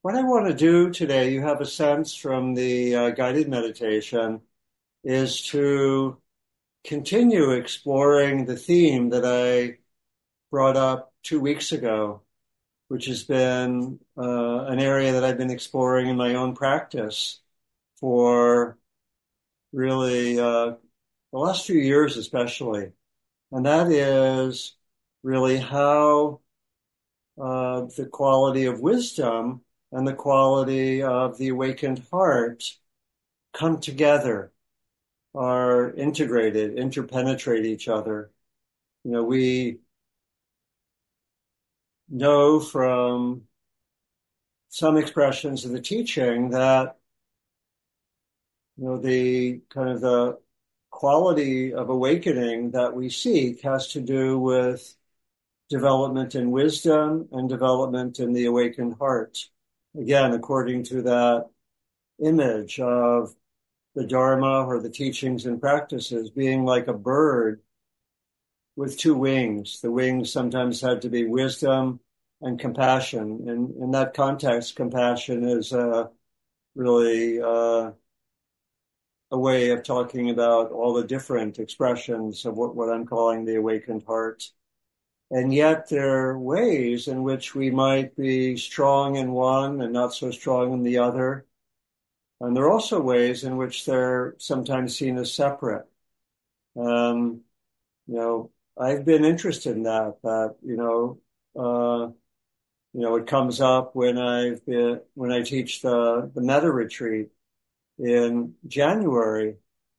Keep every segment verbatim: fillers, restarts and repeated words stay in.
what I want to do today, you have a sense from the uh, guided meditation, is to continue exploring the theme that I brought up two weeks ago, which has been uh, an area that I've been exploring in my own practice for really uh, the last few years, especially. And that is really how uh, the quality of wisdom and the quality of the awakened heart come together, are integrated, interpenetrate each other. You know, we know from some expressions of the teaching that, you know, the kind of the quality of awakening that we seek has to do with development in wisdom and development in the awakened heart. Again, according to that image of the Dharma or the teachings and practices being like a bird with two wings. The wings sometimes had to be wisdom and compassion. And in that context, compassion is uh, really uh, a way of talking about all the different expressions of what, what I'm calling the awakened heart. And yet there are ways in which we might be strong in one and not so strong in the other. And there are also ways in which they're sometimes seen as separate. Um, you know, I've been interested in that, that, you know, uh, you know, it comes up when I've been, when I teach the, the metta retreat in January,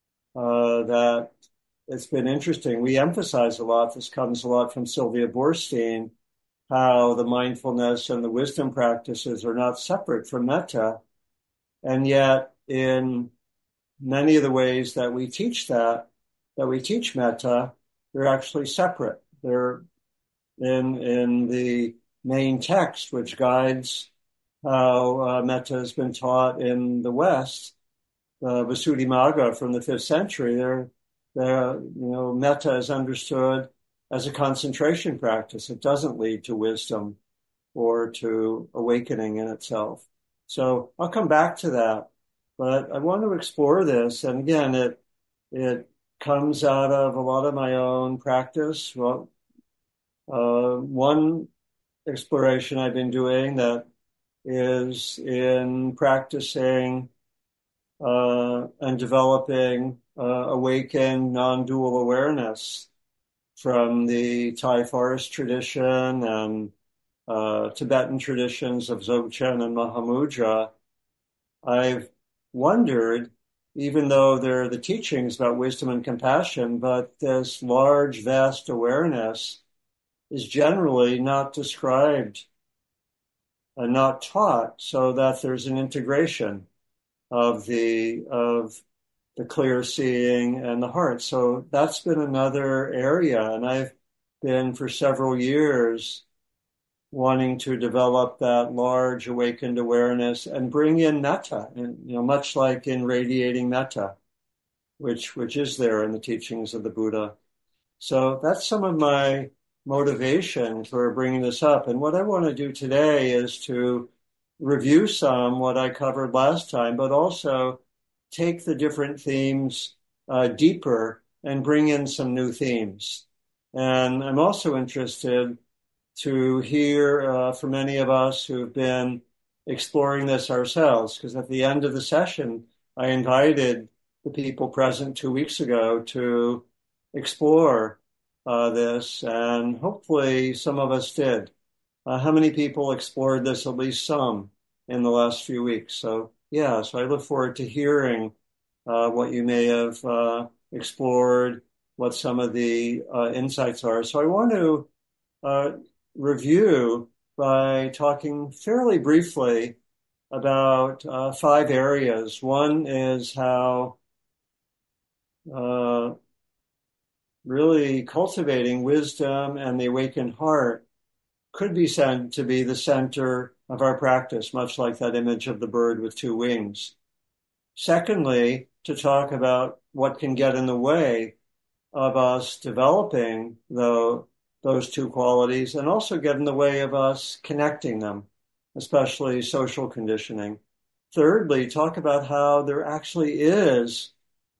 uh, that it's been interesting. We emphasize a lot, this comes a lot from Sylvia Boorstein, how the mindfulness and the wisdom practices are not separate from metta. And yet in many of the ways that we teach that, that we teach metta, they're actually separate. They're in, in the main text, which guides how uh, metta has been taught in the West, uh, Visuddhimagga from the fifth century. They're, they're, you know, metta is understood as a concentration practice. It doesn't lead to wisdom or to awakening in itself. So I'll come back to that, but I want to explore this. And again, it, it comes out of a lot of my own practice. Well, uh, one exploration I've been doing that is in practicing uh, and developing uh, awakened non-dual awareness from the Thai forest tradition and uh, Tibetan traditions of Dzogchen and Mahamudra. I've wondered, even though there are the teachings about wisdom and compassion, but this large, vast awareness is generally not described and not taught, so that there's an integration of the of the clear seeing and the heart. So that's been another area, and I've been for several years wanting to develop that large awakened awareness and bring in metta, and you know, much like in radiating metta, which which is there in the teachings of the Buddha. So that's some of my motivation for bringing this up. And what I want to do today is to review some what I covered last time, but also take the different themes uh, deeper and bring in some new themes. And I'm also interested to hear uh, from many of us who've been exploring this ourselves, because at the end of the session, I invited the people present two weeks ago to explore uh, this, and hopefully some of us did. Uh, how many people explored this? At least some in the last few weeks. So yeah, so I look forward to hearing uh, what you may have uh, explored, what some of the uh, insights are. So I want to uh, review by talking fairly briefly about uh, five areas. One is how uh, really cultivating wisdom and the awakened heart could be said to be the center of our practice, much like that image of the bird with two wings. Secondly, to talk about what can get in the way of us developing the, those two qualities, and also get in the way of us connecting them especially social conditioning. Thirdly, talk about how there actually is,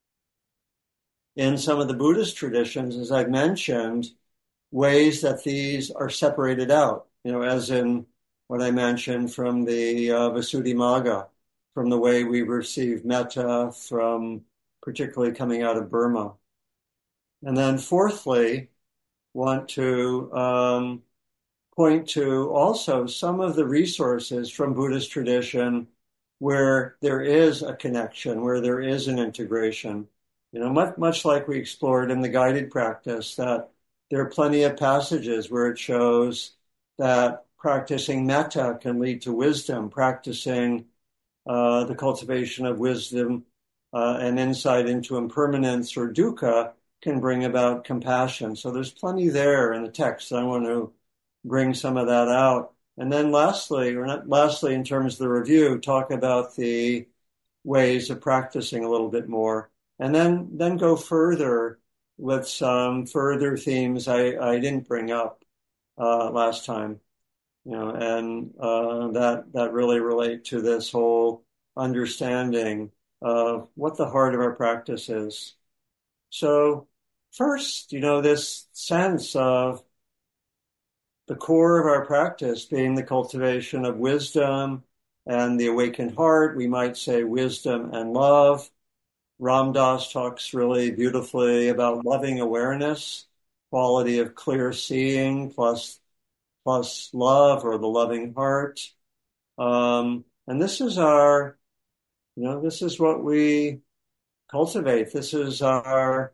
in some of the Buddhist traditions, as I've mentioned, ways that these are separated out, you know, as in what I mentioned from the uh, Visuddhimagga, from the way we receive metta from particularly coming out of Burma. And then fourthly, want to um, point to also some of the resources from Buddhist tradition where there is a connection, where there is an integration. You know, much, much like we explored in the guided practice, that there are plenty of passages where it shows that practicing metta can lead to wisdom, practicing uh, the cultivation of wisdom uh, and insight into impermanence or dukkha can bring about compassion. So there's plenty there in the text. I want to bring some of that out. And then lastly, or not lastly, in terms of the review, talk about the ways of practicing a little bit more. And then, then go further with some further themes I, I didn't bring up uh, last time, you know, and uh, that that really relate to this whole understanding of what the heart of our practice is. So first, you know, this sense of the core of our practice being the cultivation of wisdom and the awakened heart, we might say wisdom and love. Ram Dass talks really beautifully about loving awareness, quality of clear seeing plus plus love or the loving heart. Um, and this is our, you know, this is what we cultivate. This is our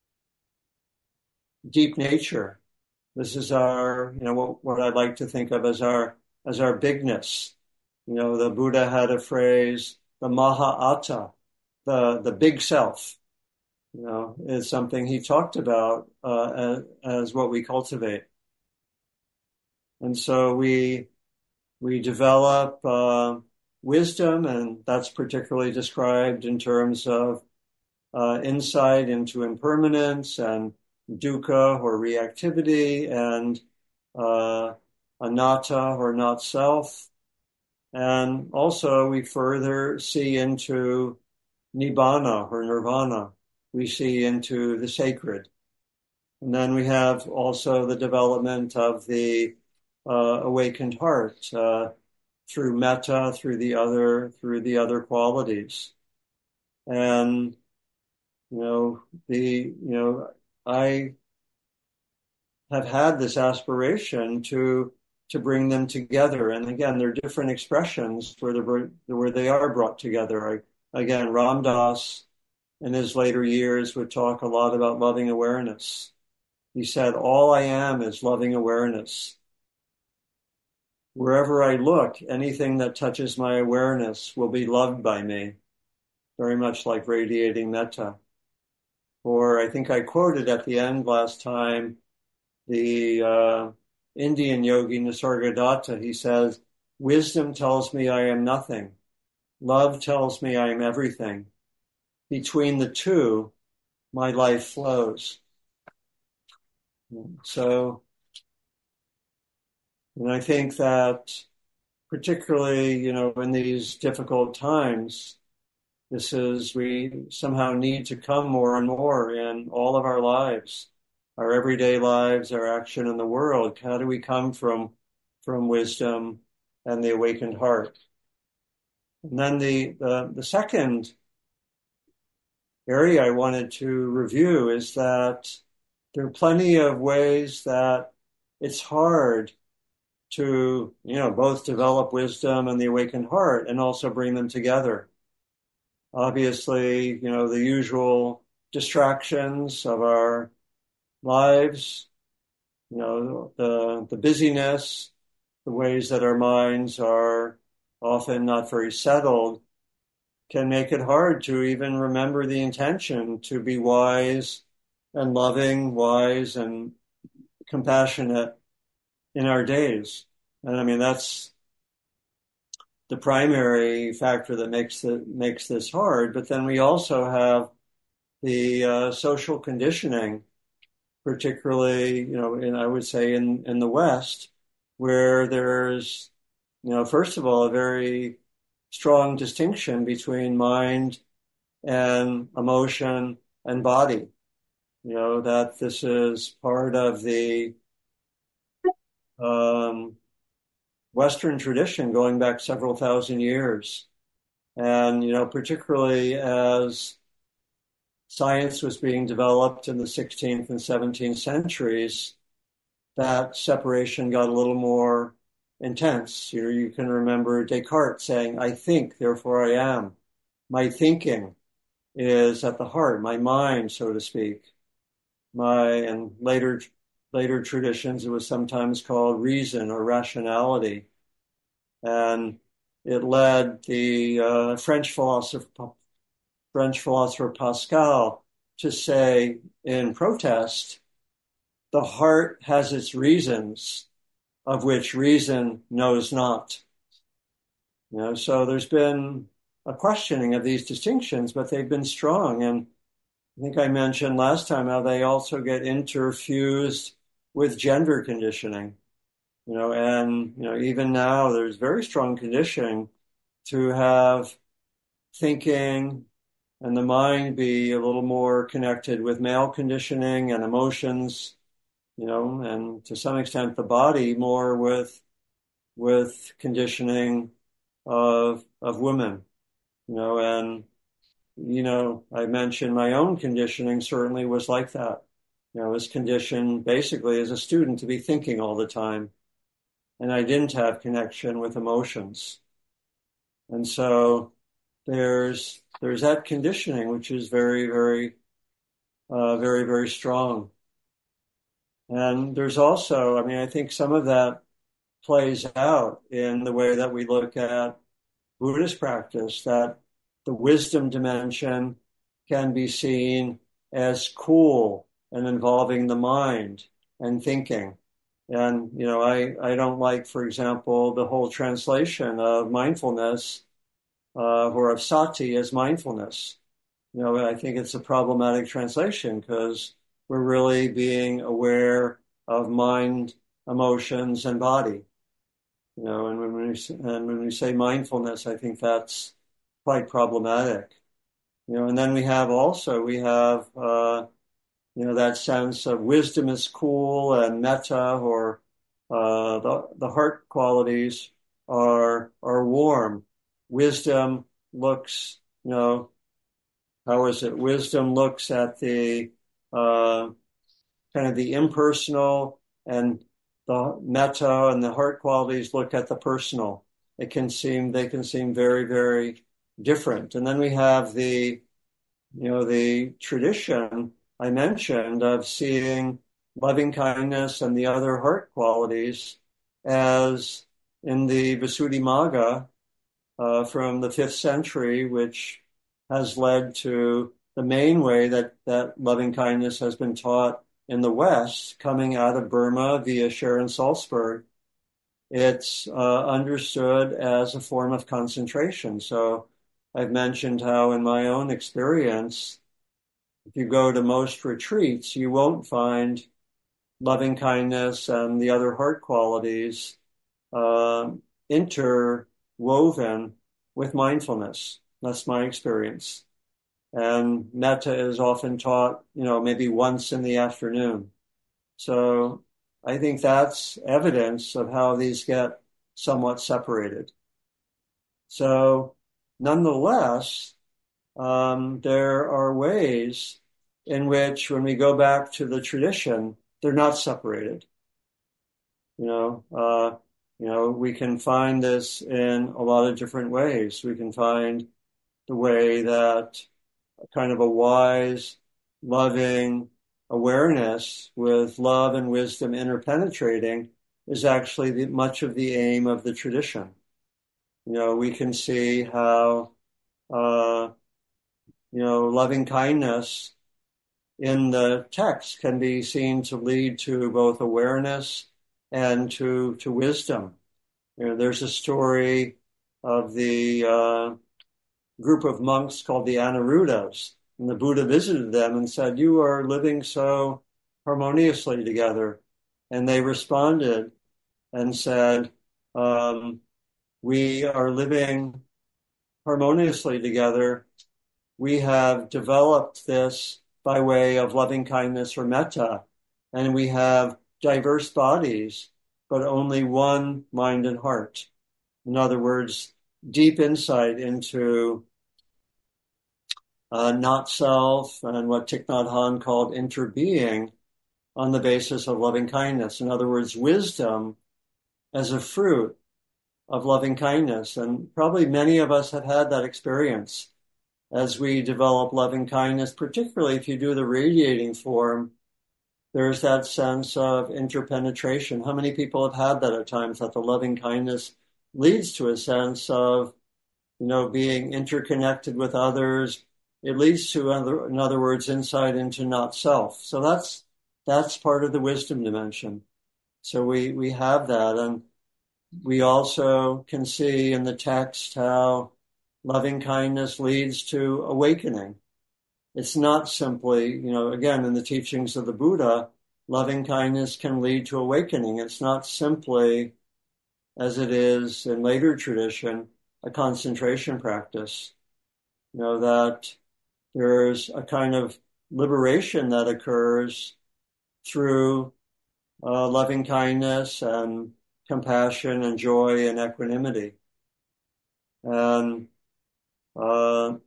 deep nature. This is our, you know, what, what I'd like to think of as our as our bigness. You know, the Buddha had a phrase, the Mahātta, the the big self. You know, is something he talked about uh, as, as what we cultivate. And so we we develop uh, wisdom, and that's particularly described in terms of uh, insight into impermanence and dukkha or reactivity, and uh, anatta or not self. And also we further see into nibbana or nirvana. We see into the sacred. And then we have also the development of the uh, awakened heart uh, through metta, through the other, through the other qualities. And, you know, the, you know, I have had this aspiration to to bring them together. And again, they're different expressions where they're, where they are brought together. I, again, Ram Dass in his later years would talk a lot about loving awareness. He said, all I am is loving awareness. Wherever I look, anything that touches my awareness will be loved by me, very much like radiating metta. Or I think I quoted at the end last time, the uh, Indian yogi Nisargadatta. He says, wisdom tells me I am nothing. Love tells me I am everything. Between the two, my life flows. So, and I think that particularly, you know, in these difficult times, this is, we somehow need to come more and more in all of our lives, our everyday lives, our action in the world. How do we come from, from wisdom and the awakened heart? And then the, the, the second area I wanted to review is that there are plenty of ways that it's hard to, you know, both develop wisdom and the awakened heart and also bring them together. Obviously, you know, the usual distractions of our lives, you know, the the busyness, the ways that our minds are often not very settled can make it hard to even remember the intention to be wise and loving, wise and compassionate in our days. And I mean, that's the primary factor that makes the, makes this hard. But then we also have the uh, social conditioning, particularly, you know, in, I would say in, in the West, where there's you know, first of all, a very strong distinction between mind and emotion and body. You know, that this is part of the um, Western tradition going back several thousand years. And, you know, particularly as science was being developed in the sixteenth and seventeenth centuries, that separation got a little more intense. You know, you can remember Descartes saying, I think, therefore I am. My thinking is at the heart, my mind, so to speak. My, and later, later traditions, it was sometimes called reason or rationality. And it led the uh, French philosopher, French philosopher Pascal to say in protest, the heart has its reasons, of which reason knows not. You know, so there's been a questioning of these distinctions, but they've been strong. And I think I mentioned last time how they also get interfused with gender conditioning. You know, and you know, even now there's very strong conditioning to have thinking and the mind be a little more connected with male conditioning and emotions, you know, and to some extent the body more with with conditioning of of women, you know, and you know, I mentioned my own conditioning certainly was like that. You know, I was conditioned basically as a student to be thinking all the time, and I didn't have connection with emotions. And so there's there's that conditioning which is very, very, uh, very, very strong. And there's also, I mean, I think some of that plays out in the way that we look at Buddhist practice, that the wisdom dimension can be seen as cool and involving the mind and thinking. And, you know, I, I don't like, for example, the whole translation of mindfulness uh, or of sati as mindfulness. You know, I think it's a problematic translation because we're really being aware of mind, emotions, and body. You know, and when we and when we say mindfulness, I think that's quite problematic. You know, and then we have also we have uh, you know that sense of wisdom is cool and metta or uh, the the heart qualities are are warm. Wisdom looks, you know, how is it? Wisdom looks at the uh, kind of the impersonal, and the metta and the heart qualities look at the personal. It can seem they can seem very, very different. And then we have the, you know, the tradition I mentioned of seeing loving kindness and the other heart qualities as in the Visuddhimagga uh, from the fifth century, which has led to the main way that, that loving kindness has been taught in the West, coming out of Burma via Sharon Salzberg. It's uh, understood as a form of concentration. So I've mentioned how in my own experience, if you go to most retreats, you won't find loving kindness and the other heart qualities uh, interwoven with mindfulness. That's my experience. And metta is often taught, you know, maybe once in the afternoon. So I think that's evidence of how these get somewhat separated. So nonetheless, um, there are ways in which when we go back to the tradition, they're not separated. You know, uh, you know, we can find this in a lot of different ways. We can find the way that kind of a wise, loving awareness with love and wisdom interpenetrating is actually the, much of the aim of the tradition. You know, we can see how, uh, you know, loving kindness in the text can be seen to lead to both awareness and to, to wisdom. You know, there's a story of the uh, group of monks called the Anuruddhas. And the Buddha visited them and said, you are living so harmoniously together. And they responded and said, um, we are living harmoniously together. We have developed this by way of loving kindness or metta, and we have diverse bodies, but only one mind and heart. In other words, deep insight into uh, not self and what Thich Nhat Hanh called interbeing on the basis of loving kindness. In other words, wisdom as a fruit of loving kindness. And probably many of us have had that experience as we develop loving kindness, particularly if you do the radiating form. There's that sense of interpenetration. How many people have had that at times, that the loving kindness leads to a sense of, you know, being interconnected with others. It leads to, in other words, insight into not self. So that's that's part of the wisdom dimension. So we we have that, and we also can see in the text how loving kindness leads to awakening. It's not simply, you know, again, in the teachings of the Buddha, loving kindness can lead to awakening. It's not simply, as it is in later tradition, a concentration practice. You know, that there's a kind of liberation that occurs through uh, loving kindness and compassion and joy and equanimity. And uh,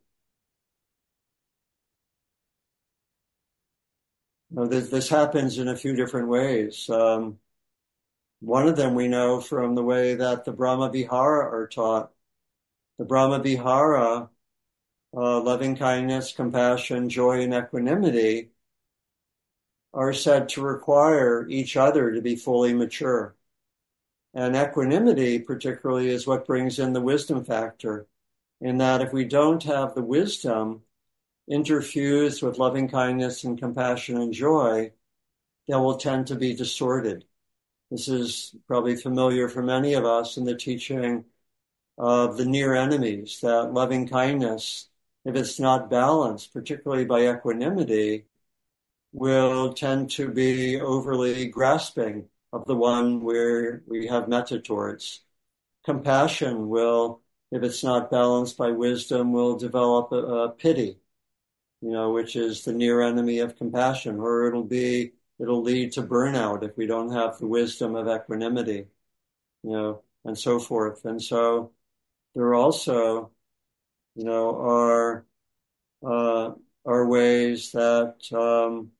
you know, this, this happens in a few different ways. Um, one of them we know from the way that the Brahma Vihara are taught. The Brahma Vihara, uh, loving kindness, compassion, joy, and equanimity, are said to require each other to be fully mature. And equanimity, particularly, is what brings in the wisdom factor, in that if we don't have the wisdom interfused with loving kindness and compassion and joy, that will tend to be distorted. This is probably familiar for many of us in the teaching of the near enemies, that loving kindness, if it's not balanced, particularly by equanimity, will tend to be overly grasping of the one where we have metta towards. Compassion will, if it's not balanced by wisdom, will develop a, a pity, you know, which is the near enemy of compassion, or it'll be, it'll lead to burnout if we don't have the wisdom of equanimity, you know, and so forth. And so there also, you know, are, uh, are ways that, um,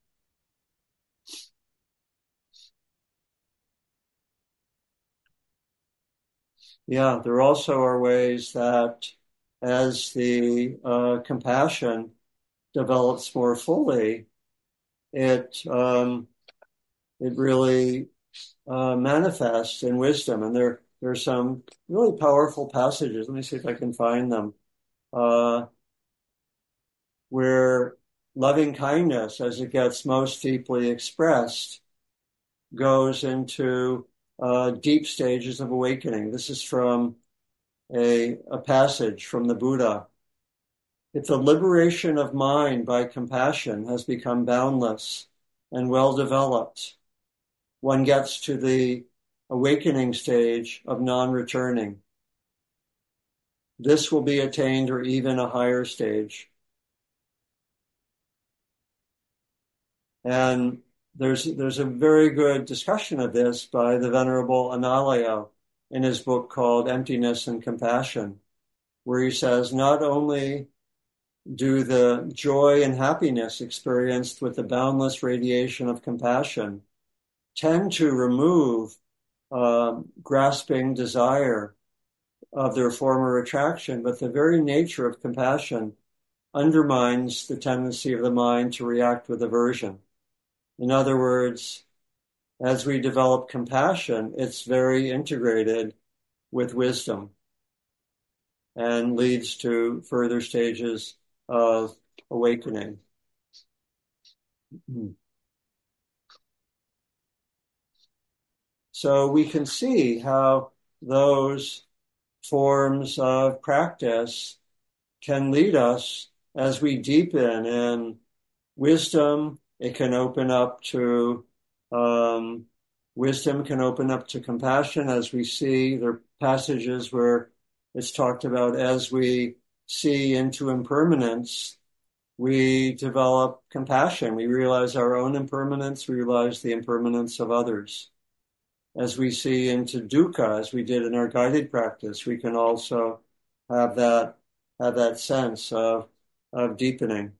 yeah, there also are ways that as the uh, compassion develops more fully, it um, it really uh, manifests in wisdom. And there there are some really powerful passages. Let me see if I can find them, uh, where loving kindness, as it gets most deeply expressed, goes into uh, deep stages of awakening. This is from a, a passage from the Buddha. If the liberation of mind by compassion has become boundless and well developed, one gets to the awakening stage of non-returning. This will be attained, or even a higher stage. And there's there's a very good discussion of this by the Venerable Analayo in his book called Emptiness and Compassion, where he says not only do the joy and happiness experienced with the boundless radiation of compassion tend to remove um, grasping desire of their former attraction, but the very nature of compassion undermines the tendency of the mind to react with aversion. In other words, as we develop compassion, it's very integrated with wisdom and leads to further stages of awakening. So we can see how those forms of practice can lead us as we deepen in wisdom. It can open up to um, wisdom can open up to compassion, as we see there passages where it's talked about as we see into impermanence, we develop compassion. We realize our own impermanence, we realize the impermanence of others. As we see into dukkha, as we did in our guided practice, we can also have that have that sense of of deepening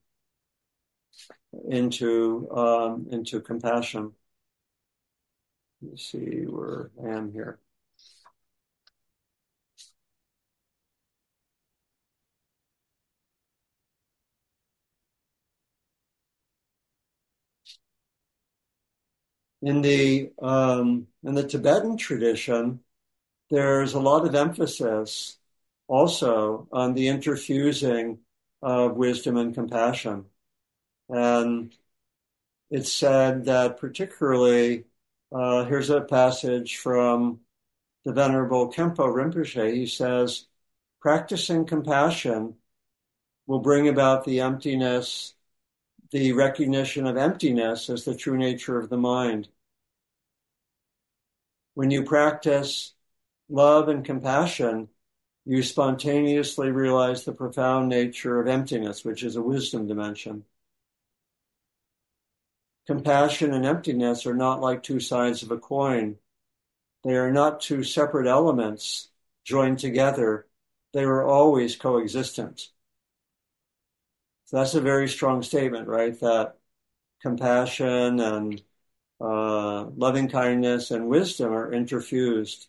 into um, into compassion. Let me see where I am here. In the um, in the Tibetan tradition, there's a lot of emphasis also on the interfusing of wisdom and compassion. And it's said that particularly, uh, here's a passage from the Venerable Khenpo Rinpoche. He says, practicing compassion will bring about the emptiness, the recognition of emptiness as the true nature of the mind. When you practice love and compassion, you spontaneously realize the profound nature of emptiness, which is a wisdom dimension. Compassion and emptiness are not like two sides of a coin. They are not two separate elements joined together. They are always coexistent. So that's a very strong statement, right? That compassion and uh, loving kindness and wisdom are interfused.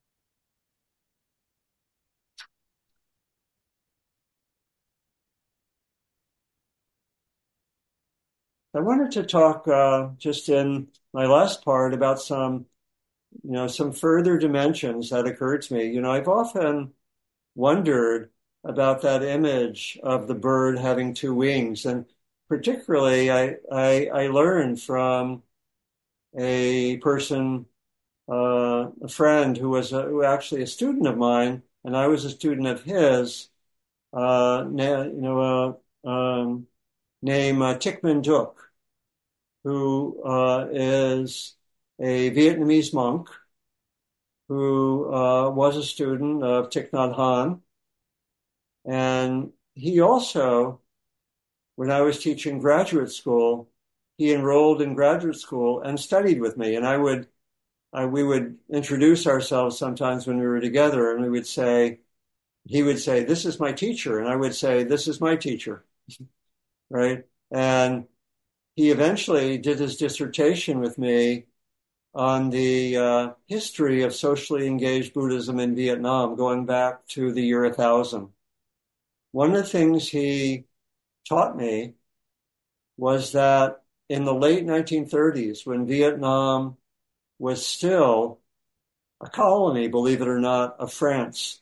I wanted to talk uh, just in my last part about some, you know, some further dimensions that occurred to me. You know, I've often wondered about that image of the bird having two wings, and particularly I I, I learned from a person, uh, a friend who was a, who actually a student of mine, and I was a student of his. Uh, you know, uh, um, named uh, Thich Minh Duc, who uh, is a Vietnamese monk who uh, was a student of Thich Nhat Hanh. And he also, when I was teaching graduate school, he enrolled in graduate school and studied with me. And I would, I, we would introduce ourselves sometimes when we were together, and we would say, he would say, "This is my teacher," and I would say, "This is my teacher," right? And he eventually did his dissertation with me on the uh, history of socially engaged Buddhism in Vietnam, going back to the year one thousand. One of the things he taught me was that in the late nineteen thirties, when Vietnam was still a colony, believe it or not, of France,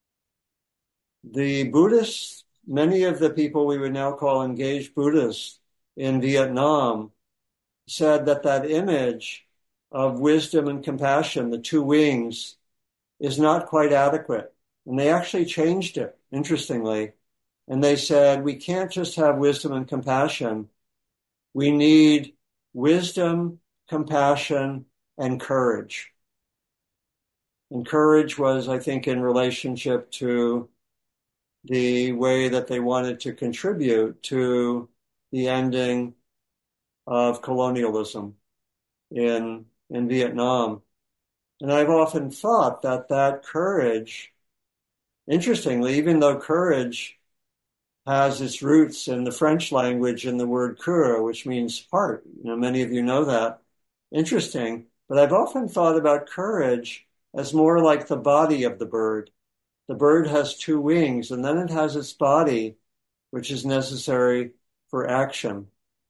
the Buddhists, many of the people we would now call engaged Buddhists in Vietnam, said that that image of wisdom and compassion, the two wings, is not quite adequate. And they actually changed it, interestingly. And they said, we can't just have wisdom and compassion. We need wisdom, compassion, and courage. And courage was, I think, in relationship to the way that they wanted to contribute to the ending of colonialism in, in Vietnam. And I've often thought that that courage, interestingly, even though courage has its roots in the French language in the word coeur, which means heart. You know, many of you know that. Interesting. But I've often thought about courage as more like the body of the bird. The bird has two wings, and then it has its body, which is necessary for action.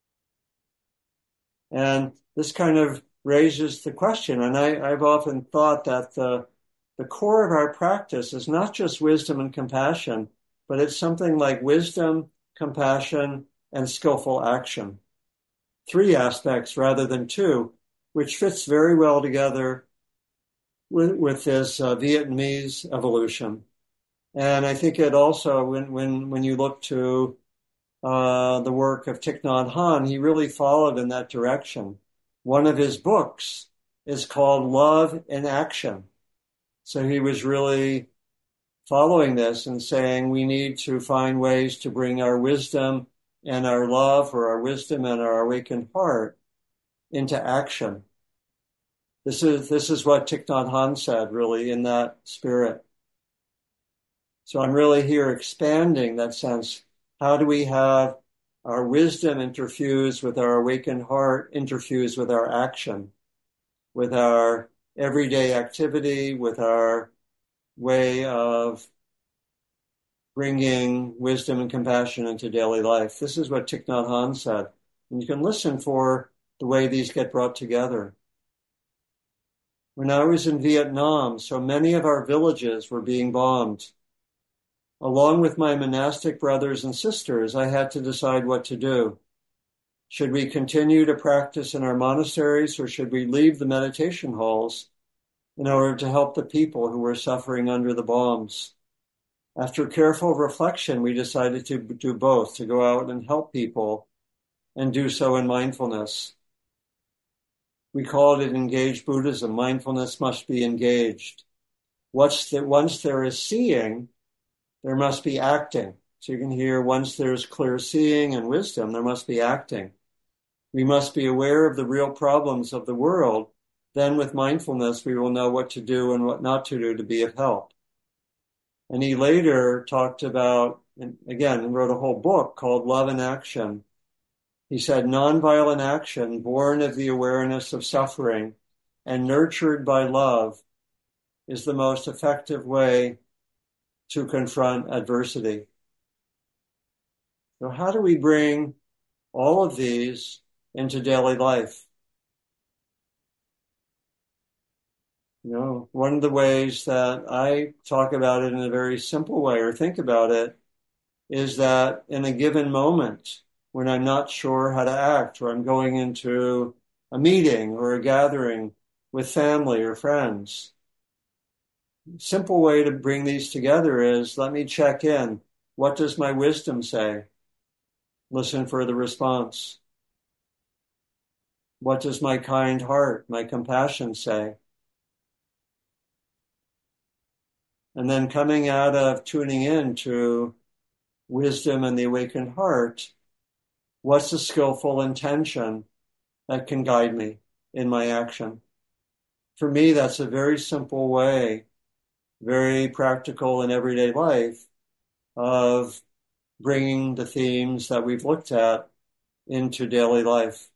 And this kind of raises the question, and I, I've often thought that the, the core of our practice is not just wisdom and compassion, but it's something like wisdom, compassion, and skillful action. Three aspects rather than two, which fits very well together with, with this uh, Vietnamese evolution. And I think it also, when when when you look to uh, the work of Thich Nhat Hanh, he really followed in that direction. One of his books is called Love in Action. So he was really following this and saying we need to find ways to bring our wisdom and our love, or our wisdom and our awakened heart, into action. This is this is what Thich Nhat Hanh said, really, in that spirit. So I'm really here expanding that sense. How do we have our wisdom interfuse with our awakened heart, interfuse with our action, with our everyday activity, with our way of bringing wisdom and compassion into daily life? This is what Thich Nhat Hanh said. And you can listen for the way these get brought together. When I was in Vietnam, so many of our villages were being bombed. Along with my monastic brothers and sisters, I had to decide what to do. Should we continue to practice in our monasteries, or should we leave the meditation halls in order to help the people who were suffering under the bombs? After careful reflection, we decided to do both, to go out and help people and do so in mindfulness. We called it engaged Buddhism. Mindfulness must be engaged. Once there is seeing, there must be acting. So you can hear, once there's clear seeing and wisdom, there must be acting. We must be aware of the real problems of the world. Then with mindfulness, we will know what to do and what not to do to be of help. And he later talked about, and again, wrote a whole book called Love in Action. He said, nonviolent action, born of the awareness of suffering and nurtured by love, is the most effective way to confront adversity. So how do we bring all of these into daily life? You know, one of the ways that I talk about it in a very simple way, or think about it, is that in a given moment, when I'm not sure how to act, or I'm going into a meeting or a gathering with family or friends, simple way to bring these together is, let me check in. What does my wisdom say? Listen for the response. What does my kind heart, my compassion say? And then coming out of tuning in to wisdom and the awakened heart, what's the skillful intention that can guide me in my action? For me, that's a very simple way, very practical in everyday life, of bringing the themes that we've looked at into daily life.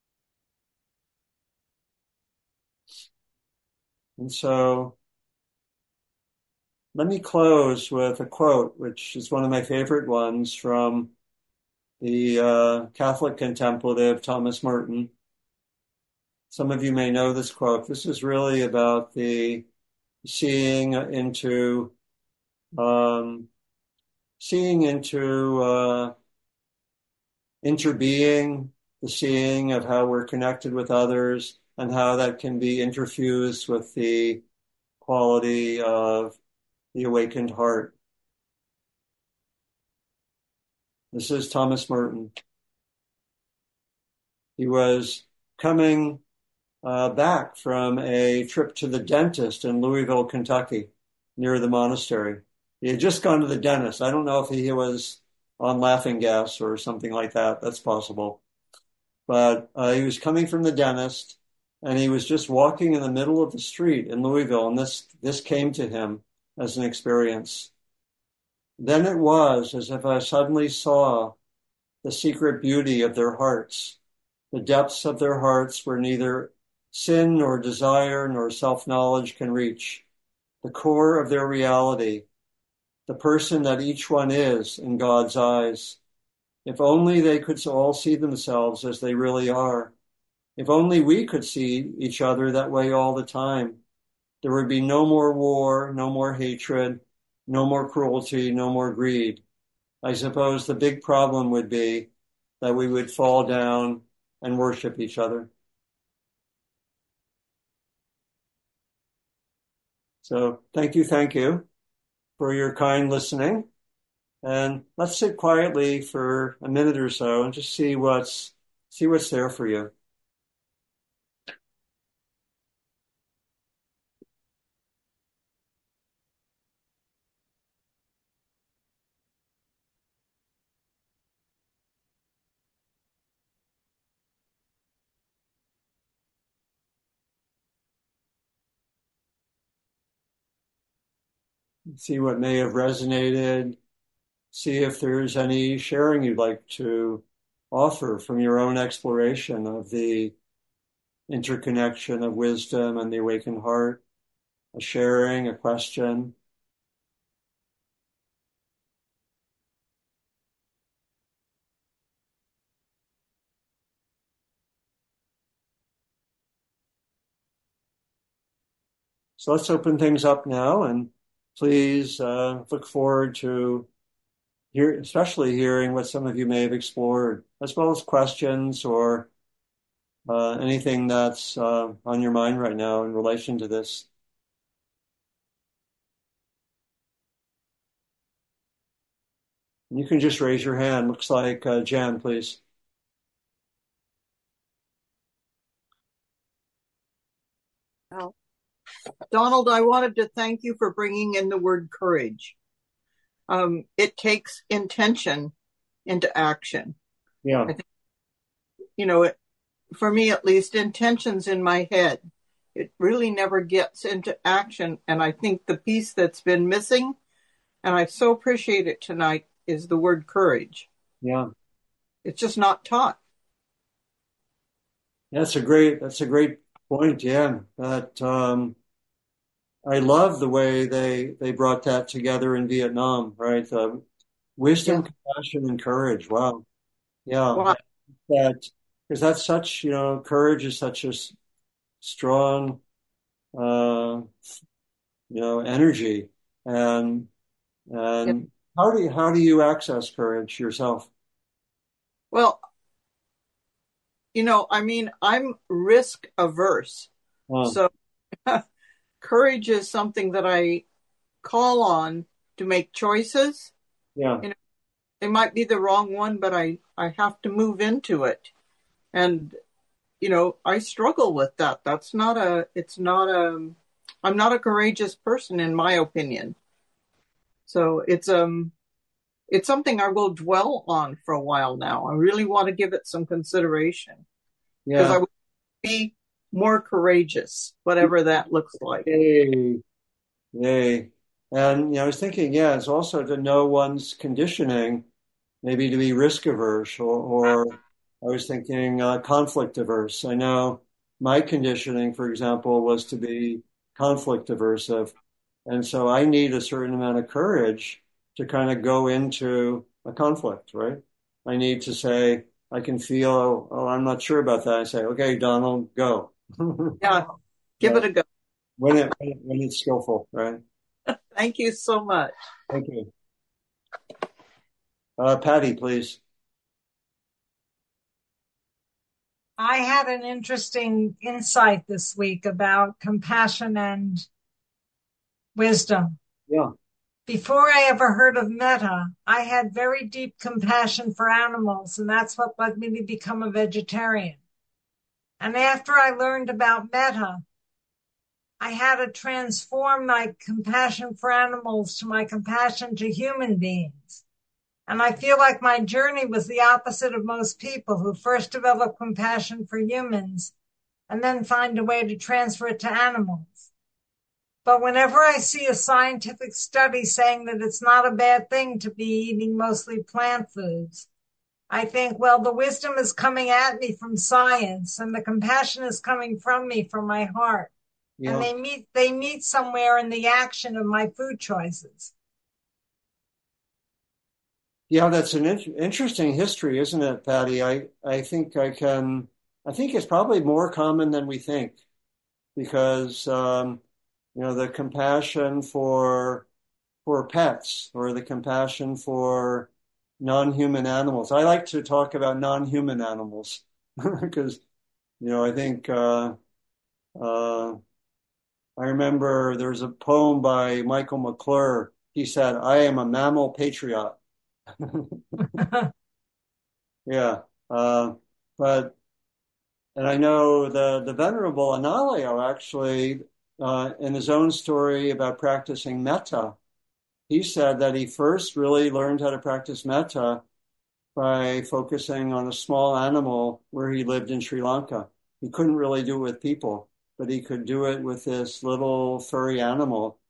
And so let me close with a quote, which is one of my favorite ones, from the uh, Catholic contemplative Thomas Merton. Some of you may know this quote. This is really about the seeing into um, seeing into uh, interbeing, the seeing of how we're connected with others, and how that can be interfused with the quality of the awakened heart. This is Thomas Merton. He was coming uh, back from a trip to the dentist in Louisville, Kentucky, near the monastery. He had just gone to the dentist. I don't know if he was on laughing gas or something like that. That's possible. But uh, he was coming from the dentist, and he was just walking in the middle of the street in Louisville, and this this came to him as an experience. Then it was as if I suddenly saw the secret beauty of their hearts, the depths of their hearts where neither sin nor desire nor self-knowledge can reach, the core of their reality, the person that each one is in God's eyes. If only they could all see themselves as they really are. If only we could see each other that way all the time. There would be no more war, no more hatred, no more cruelty, no more greed. I suppose the big problem would be that we would fall down and worship each other. So thank you, thank you for your kind listening. And let's sit quietly for a minute or so and just see what's see what's there for you. see what may have resonated, see if there's any sharing you'd like to offer from your own exploration of the interconnection of wisdom and the awakened heart, a sharing, a question. So let's open things up now, and please uh, look forward to hear, especially hearing what some of you may have explored, as well as questions or uh, anything that's uh, on your mind right now in relation to this. You can just raise your hand. Looks like uh, Jan, please. Well, Donald, I wanted to thank you for bringing in the word courage. Um, it takes intention into action. Yeah. I think, you know, it, for me at least, intention's in my head. It really never gets into action. And I think the piece that's been missing, and I so appreciate it tonight, is the word courage. Yeah. It's just not taught. That's a great, that's a great point. Yeah. That, um, I love the way they, they brought that together in Vietnam, right? Uh, wisdom, Yeah. compassion, and courage. Wow. Yeah. Wow. That, because that's such, you know, courage is such a s- strong, uh, you know, energy. And, Yeah. and how do you, how do you access courage yourself? Well, you know, I mean, I'm risk averse. Uh, So courage is something that I call on to make choices. yeah. You know, it might be the wrong one, but I, I have to move into it. And, you know, I struggle with that. That's not a, it's not a, I'm not a courageous person in my opinion. So it's, um, it's something I will dwell on for a while now. I really want to give it some consideration because Yeah. I would be more courageous, whatever that looks like. Yay. Yay. And, you know, I was thinking, yeah, it's also to know one's conditioning, maybe to be risk averse, or, or I was thinking uh, conflict averse. I know my conditioning, for example, was to be conflict aversive. And so I need a certain amount of courage to kind of go into a conflict, right? I need to say, I can feel, oh, I'm not sure about that. I say, okay, Donald, go. Yeah, give Yeah. it a go. When it, when it, when it's skillful, right? Thank you so much. Thank you. Uh, Patty, please. I had an interesting insight this week about compassion and wisdom. Yeah. Before I ever heard of metta, I had very deep compassion for animals, and that's what led me to become a vegetarian. And after I learned about metta, I had to transform my compassion for animals to my compassion to human beings. And I feel like my journey was the opposite of most people who first develop compassion for humans and then find a way to transfer it to animals. But whenever I see a scientific study saying that it's not a bad thing to be eating mostly plant foods, I think, well, the wisdom is coming at me from science and the compassion is coming from me from my heart. Yeah. And they meet, they meet somewhere in the action of my food choices. Yeah, that's an in interesting history, isn't it, Patty? I, I think I can, I think it's probably more common than we think because, um, you know, the compassion for, for pets or the compassion for non-human animals. I like to talk about non-human animals because, you know, I think, uh, uh, I remember there's a poem by Michael McClure. He said, I am a mammal patriot. Yeah. Uh, but, and I know the, the Venerable Analayo actually, uh, in his own story about practicing metta, he said that he first really learned how to practice metta by focusing on a small animal where he lived in Sri Lanka. He couldn't really do it with people, but he could do it with this little furry animal.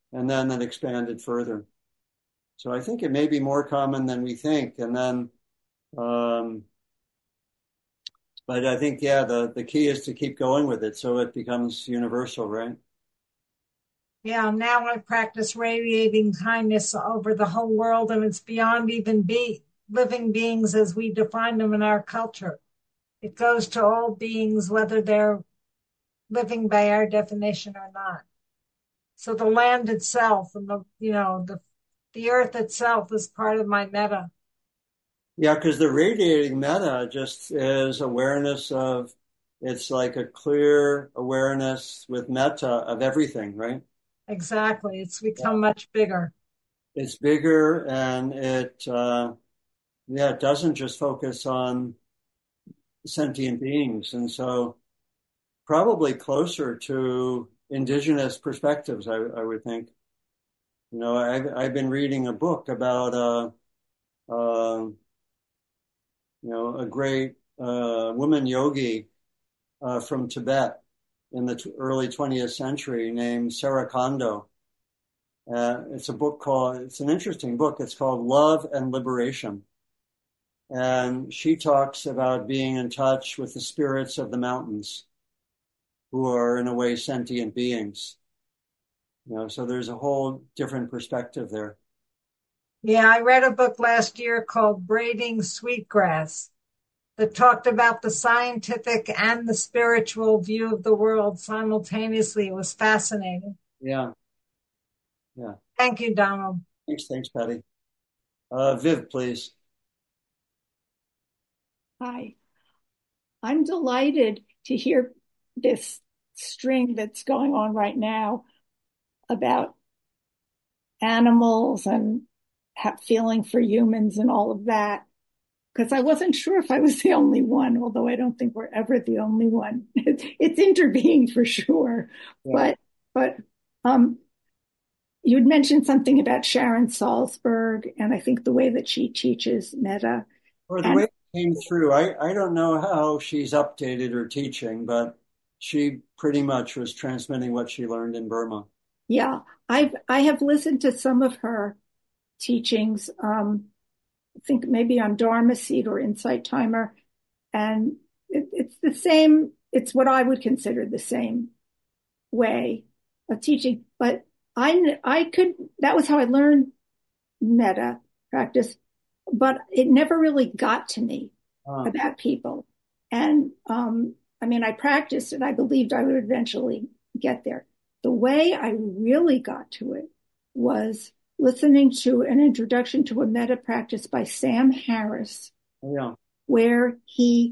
and then that expanded further. So I think it may be more common than we think. And then, um, but I think, yeah, the, the key is to keep going with it so it becomes universal, right? Yeah, now I practice radiating kindness over the whole world, and it's beyond even be living beings as we define them in our culture. It goes to all beings, whether they're living by our definition or not. So the land itself and the, you know, the, the earth itself is part of my metta. Yeah, because the radiating metta just is awareness of, it's like a clear awareness with metta of everything, right? Exactly. It's become much bigger. It's bigger, and it, uh, yeah, it doesn't just focus on sentient beings. And so probably closer to indigenous perspectives, I, I would think. You know, I've, I've been reading a book about, uh, uh, you know, a great uh, woman yogi uh, from Tibet in the t- early twentieth century named Sarah Kondo. Uh, it's a book called, it's an interesting book. It's called Love and Liberation. And she talks about being in touch with the spirits of the mountains, who are in a way sentient beings. You know, so there's a whole different perspective there. Yeah, I read a book last year called Braiding Sweetgrass that talked about the scientific and the spiritual view of the world simultaneously. It was fascinating. Yeah. Yeah. Thank you, Donald. Thanks, thanks, Patty. Uh, Viv, please. Hi. I'm delighted to hear this string that's going on right now about animals and feeling for humans and all of that, because I wasn't sure if I was the only one, although I don't think we're ever the only one. It's interbeing for sure. Yeah. But, but, um, you'd mentioned something about Sharon Salzberg, and I think the way that she teaches metta. Or the and, way it came through. I, I don't know how she's updated her teaching, but she pretty much was transmitting what she learned in Burma. Yeah, I've I have listened to some of her teachings. Um, I think maybe on Dharma Seed or Insight Timer, and it, it's the same. It's what I would consider the same way of teaching. But I I could that was how I learned metta practice, but it never really got to me uh. about people. And um, I mean, I practiced and I believed I would eventually get there. The way I really got to it was listening to an introduction to a metta practice by Sam Harris, yeah. where he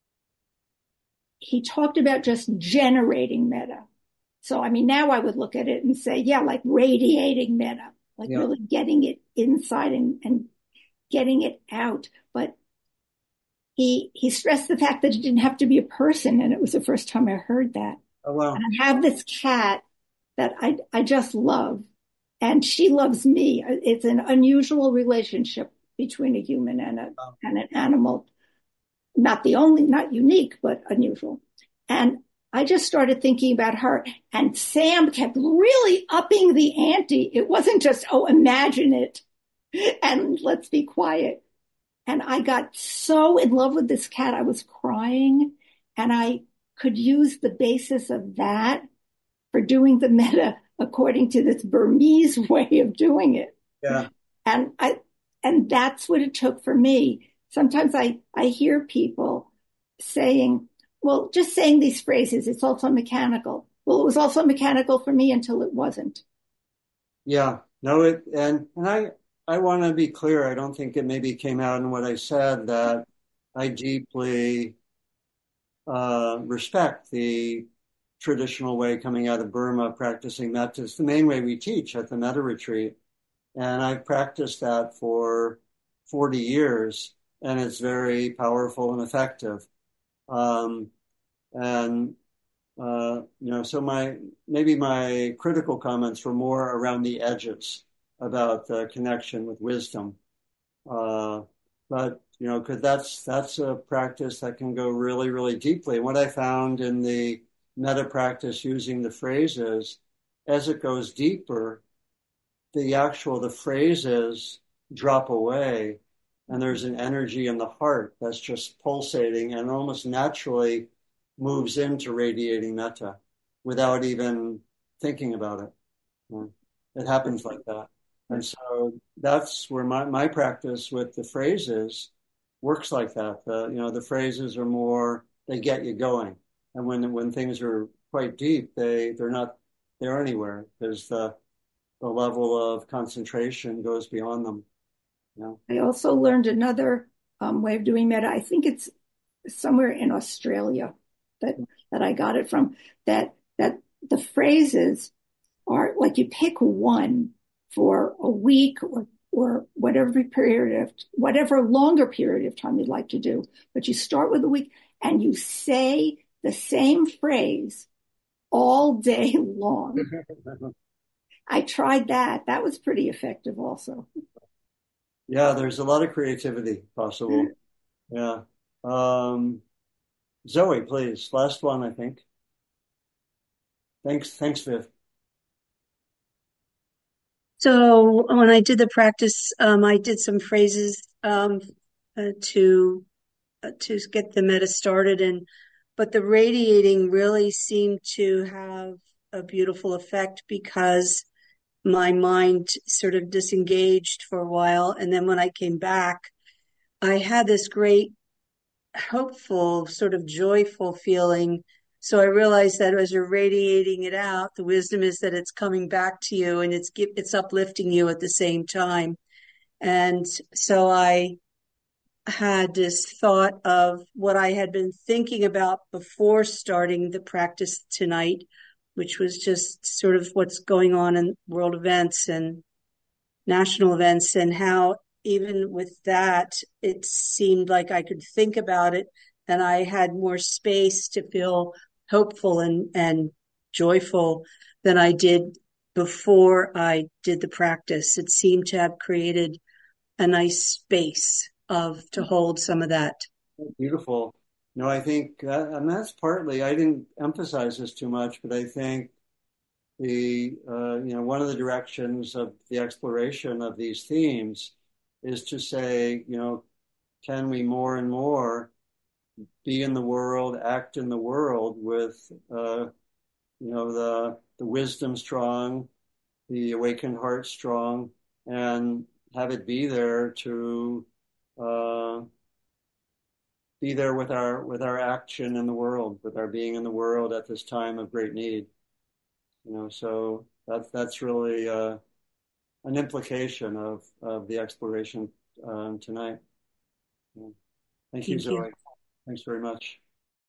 he talked about just generating metta. So, I mean, now I would look at it and say, yeah, like radiating metta, like yeah. really getting it inside and, and getting it out. But he he stressed the fact that it didn't have to be a person, and it was the first time I heard that. Oh, wow. And I have this cat that I I just love, and she loves me. It's an unusual relationship between a human and a oh. and an animal. Not the only, not unique, but unusual. And I just started thinking about her, and Sam kept really upping the ante. It wasn't just, oh, imagine it and let's be quiet. And I got so in love with this cat, I was crying, and I could use the basis of that for doing the metta according to this Burmese way of doing it. Yeah. And I, and that's what it took for me. Sometimes I, I hear people saying, well, just saying these phrases, it's also mechanical. Well, it was also mechanical for me until it wasn't. Yeah, no, it, and, and I, I want to be clear. I don't think it maybe came out in what I said, that I deeply uh, respect the traditional way coming out of Burma, practicing metta. It's the main way we teach at the Metta Retreat. And I've practiced that for forty years, and it's very powerful and effective. Um, and, uh, you know, so my, maybe my critical comments were more around the edges about the connection with wisdom. Uh, but, you know, cause that's, that's a practice that can go really, really deeply. And what I found in the metta practice using the phrases, as it goes deeper, the actual, the phrases drop away, and there's an energy in the heart that's just pulsating and almost naturally moves into radiating metta without even thinking about it. Yeah. It happens like that. And so that's where my, my practice with the phrases works like that. The, you know, the phrases are more, they get you going. And when when things are quite deep, they, they're not there anywhere because the, the level of concentration goes beyond them. Yeah. I also learned another um, way of doing metta. I think it's somewhere in Australia that that I got it from. That that the phrases are like you pick one for a week or or whatever period of whatever longer period of time you'd like to do, but you start with a week and you say the same phrase all day long. I tried that. That was pretty effective also. Yeah, there's a lot of creativity possible. Yeah. Um, Zoe, please. Last one, I think. Thanks. Thanks, Viv. So when I did the practice, um, I did some phrases um, uh, to uh, to get the metta started, and but the radiating really seemed to have a beautiful effect because my mind sort of disengaged for a while, and then when I came back, I had this great, hopeful, sort of joyful feeling. So I realized that as you're radiating it out, the wisdom is that it's coming back to you and it's it's uplifting you at the same time. And so I had this thought of what I had been thinking about before starting the practice tonight, which was just sort of what's going on in world events and national events, and how even with that, it seemed like I could think about it and I had more space to feel hopeful and, and joyful than I did before I did the practice. It seemed to have created a nice space of to hold some of that. Beautiful. No, I think that, and that's partly, I didn't emphasize this too much, but I think the, uh, you know, one of the directions of the exploration of these themes is to say, you know, can we more and more be in the world, act in the world with, uh, you know, the the wisdom strong, the awakened heart strong, and have it be there to uh, be there with our with our action in the world, with our being in the world at this time of great need. You know, so that's that's really uh, an implication of of the exploration um, tonight. Yeah. Thank you, Thank Zoe. you. Thanks very much.